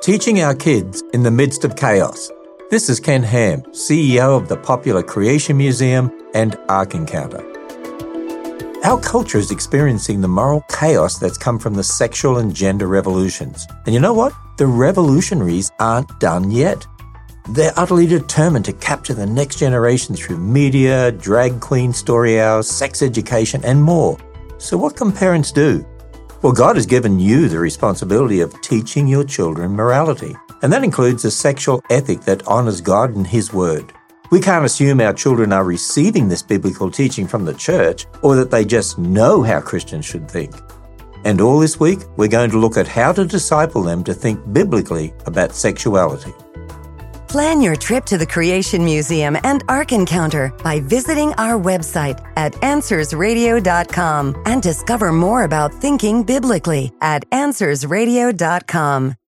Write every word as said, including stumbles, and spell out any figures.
Teaching our kids in the midst of chaos. This is Ken Ham, C E O of the popular Creation Museum and Ark Encounter. Our culture is experiencing the moral chaos that's come from the sexual and gender revolutions. And you know what? The revolutionaries aren't done yet. They're utterly determined to capture the next generation through media, drag queen story hours, sex education, and more. So what can parents do? Well, God has given you the responsibility of teaching your children morality. And that includes a sexual ethic that honors God and His Word. We can't assume our children are receiving this biblical teaching from the church or that they just know how Christians should think. And all this week, we're going to look at how to disciple them to think biblically about sexuality. Plan your trip to the Creation Museum and Ark Encounter by visiting our website at answers radio dot com and discover more about thinking biblically at answers radio dot com.